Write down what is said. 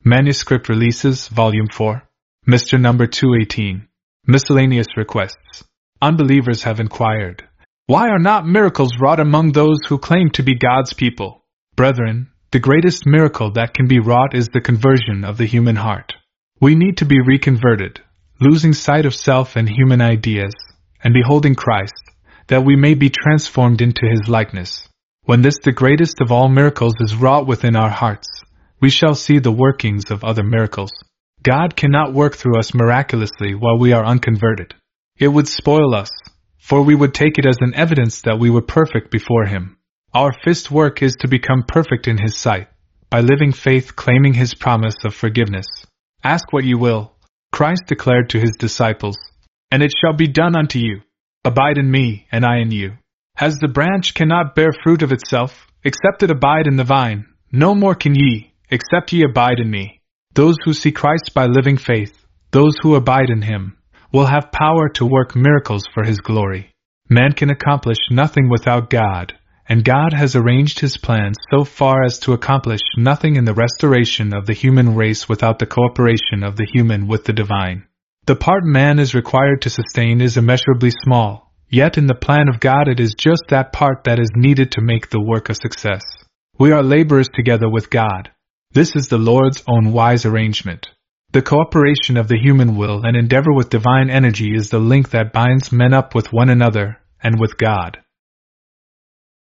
Manuscript Releases, Volume 4. Mr. Number 218. Miscellaneous Requests. Unbelievers have inquired, why are not miracles wrought among those who claim to be God's people? Brethren, the greatest miracle that can be wrought is the conversion of the human heart. We need to be reconverted, losing sight of self and human ideas, and beholding Christ, that we may be transformed into His likeness. When this, the greatest of all miracles, is wrought within our hearts, we shall see the workings of other miracles. God cannot work through us miraculously while we are unconverted. It would spoil us, for we would take it as an evidence that we were perfect before Him. Our first work is to become perfect in His sight, by living faith, claiming His promise of forgiveness. Ask what you will, Christ declared to His disciples, and it shall be done unto you. Abide in me, and I in you. As the branch cannot bear fruit of itself, except it abide in the vine, no more can ye, except ye abide in me. Those who see Christ by living faith, those who abide in Him, will have power to work miracles for His glory. Man can accomplish nothing without God, and God has arranged His plans so far as to accomplish nothing in the restoration of the human race without the cooperation of the human with the divine. The part man is required to sustain is immeasurably small, yet in the plan of God it is just that part that is needed to make the work a success. We are laborers together with God. This is the Lord's own wise arrangement. The cooperation of the human will and endeavor with divine energy is the link that binds men up with one another and with God.